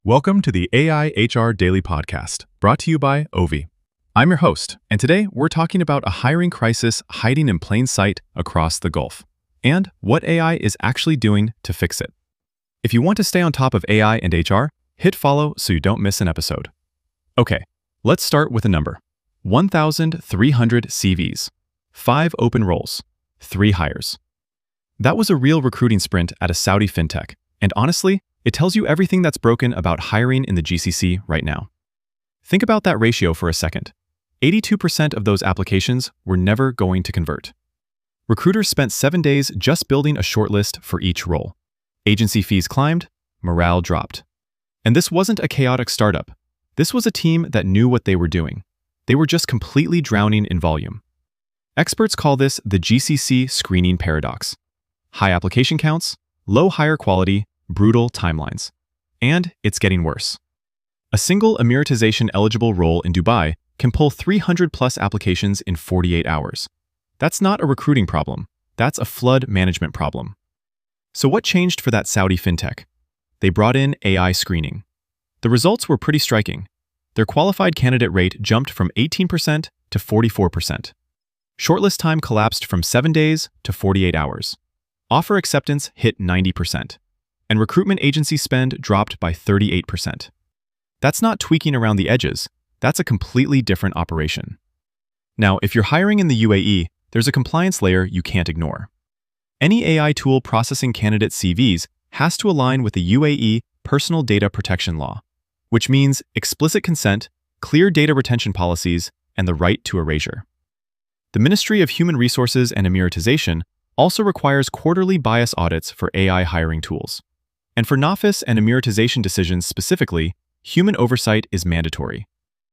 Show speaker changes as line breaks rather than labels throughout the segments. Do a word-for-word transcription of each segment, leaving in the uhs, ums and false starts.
Welcome to the A I H R Daily Podcast, brought to you by Ovi. I'm your host, and today we're talking about a hiring crisis hiding in plain sight across the Gulf, and what A I is actually doing to fix it. If you want to stay on top of A I and H R, hit follow so you don't miss an episode. Okay, let's start with a number. one thousand three hundred C Vs, five open roles, three hires. That was a real recruiting sprint at a Saudi fintech, and honestly, it tells you everything that's broken about hiring in the G C C right now. Think about that ratio for a second. eighty-two percent of those applications were never going to convert. Recruiters spent seven days just building a shortlist for each role. Agency fees climbed, morale dropped. And this wasn't a chaotic startup. This was a team that knew what they were doing. They were just completely drowning in volume. Experts call this the G C C screening paradox. High application counts, low hire quality, brutal timelines. And it's getting worse. A single Emiratization-eligible role in Dubai can pull three hundred plus applications in forty-eight hours. That's not a recruiting problem. That's a flood management problem. So what changed for that Saudi fintech? They brought in A I screening. The results were pretty striking. Their qualified candidate rate jumped from eighteen percent to forty-four percent. Shortlist time collapsed from seven days to forty-eight hours. Offer acceptance hit ninety percent. And recruitment agency spend dropped by thirty-eight percent. That's not tweaking around the edges. That's a completely different operation. Now, if you're hiring in the U A E, there's a compliance layer you can't ignore. Any A I tool processing candidate C Vs has to align with the U A E Personal Data Protection Law, which means explicit consent, clear data retention policies, and the right to erasure. The Ministry of Human Resources and Emiratization also requires quarterly bias audits for A I hiring tools. And for Nafis and Emiratization decisions specifically, human oversight is mandatory.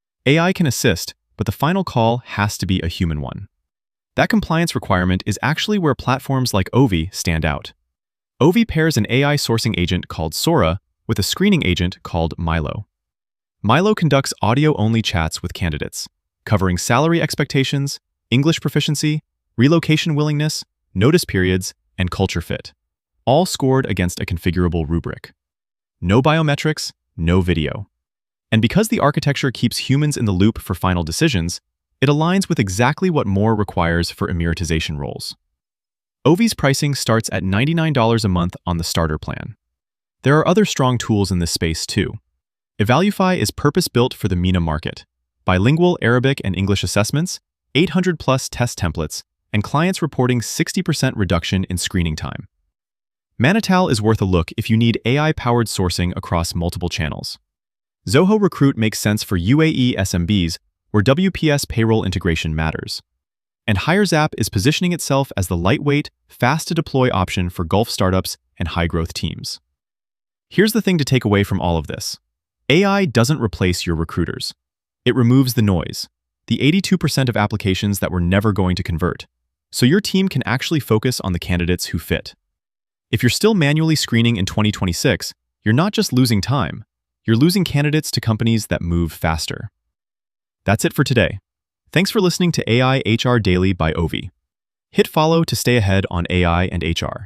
A I can assist, but the final call has to be a human one. That compliance requirement is actually where platforms like Ovi stand out. Ovi pairs an A I sourcing agent called Sora with a screening agent called Milo. Milo conducts audio-only chats with candidates, covering salary expectations, English proficiency, relocation willingness, notice periods, and culture fit, all scored against a configurable rubric. No biometrics, no video. And because the architecture keeps humans in the loop for final decisions, it aligns with exactly what more requires for Emiratization roles. Ovi's pricing starts at ninety-nine dollars a month on the starter plan. There are other strong tools in this space too. Evalufy is purpose-built for the MENA market. Bilingual Arabic and English assessments, eight hundred plus test templates, and clients reporting sixty percent reduction in screening time. Manital is worth a look if you need A I-powered sourcing across multiple channels. Zoho Recruit makes sense for U A E S M Bs where W P S payroll integration matters. And HireZap is positioning itself as the lightweight, fast-to-deploy option for Gulf startups and high-growth teams. Here's the thing to take away from all of this. A I doesn't replace your recruiters. It removes the noise, the eighty-two percent of applications that were never going to convert, so your team can actually focus on the candidates who fit. If you're still manually screening in twenty twenty-six, you're not just losing time, you're losing candidates to companies that move faster. That's it for today. Thanks for listening to A I H R Daily by Ovi. Hit follow to stay ahead on A I and H R.